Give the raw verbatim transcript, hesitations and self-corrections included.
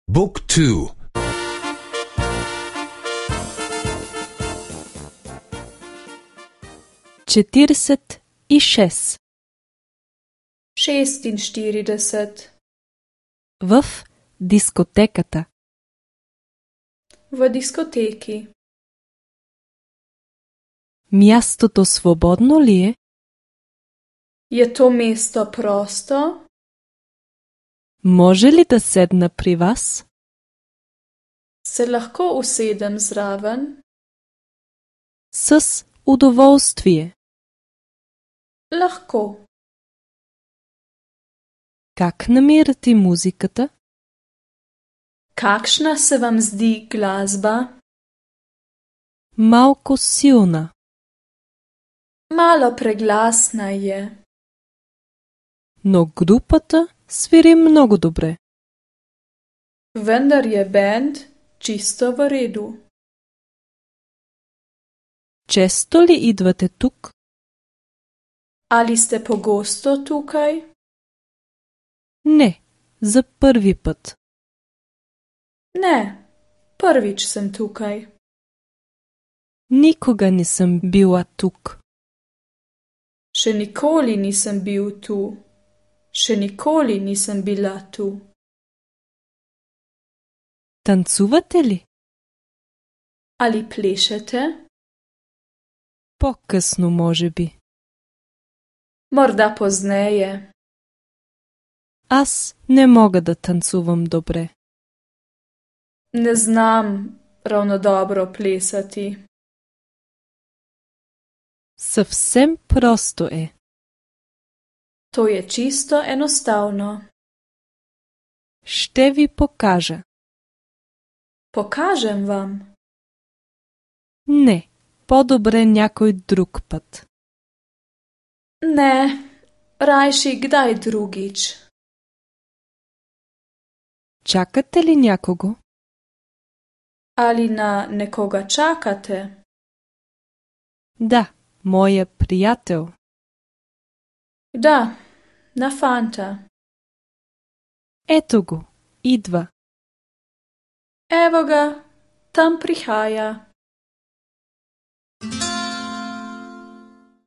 Book two. Четиридесет и шест. Šestinštirideset. В дискотеката. V diskoteki. Мястото свободно ли е? Je to mesto prosto? Може ли да седна при вас? Se lahko usedem zraven? С удоволствие. Lahko. Как намирате музиката? Kakšna se vam zdi glasba? Малко силна. Malo preglasna je. Но групата свири много добре. Vendar je bend čisto v redu. Често ли идвате тук? Ali ste pogosto tukaj? Не, за първи път. Ne, prvič sem tukaj. Никога не съм била тук. Še nikoli nisem bil tu. Še nikoli nisem bila tu. Танцувате ли? Ali plešete? По-късно, може би. Morda pozneje. Аз не мога да танцувам добре. Ne znam ravno dobro plesati. Съвсем просто е. To je čisto enostavno. Ще ви покажа. Pokažem vam. Не, по-добре някой друг път. Ne, rajši kdaj drugič. Чакате ли някого? Ali na nekoga čakate? Да, моя приятел. Da, na fanta. Ето го, идва. Evo ga, tam prihaja.